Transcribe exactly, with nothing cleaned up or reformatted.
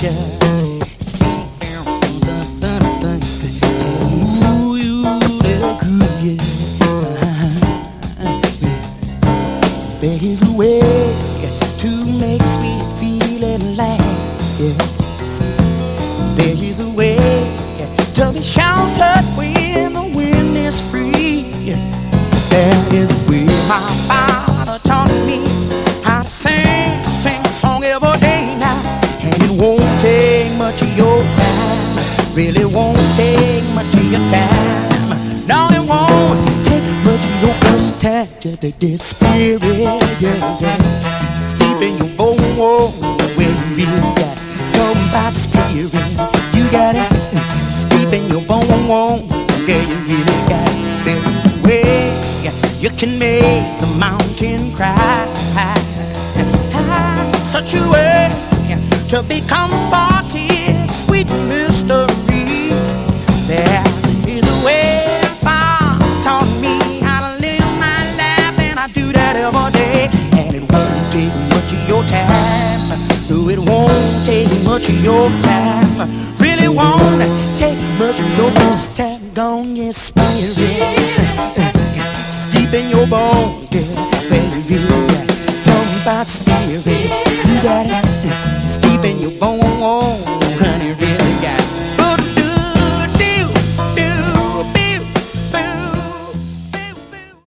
Ooh, you look good, yeah. There is a way to make sweet feeling laugh, yes. There is a way to be sheltered when the wind is free. There is a way my father taught me how to sing, sing a song every day now. And it won't take much of your time, really won't take much of your time. No, it won't take much of your first time just to get spirit, yeah, yeah. Steep in your bones where you really got come by spirit. You got it steep in your bones, yeah, you really got it. There's a way you can make the mountain cry. Such a way to be comforted, sweet mystery. There is a way Father taught me how to live my life, and I do that every day. And it won't take much of your time. No, it won't take much of your time. Really won't take much of your first time. Gone, yes.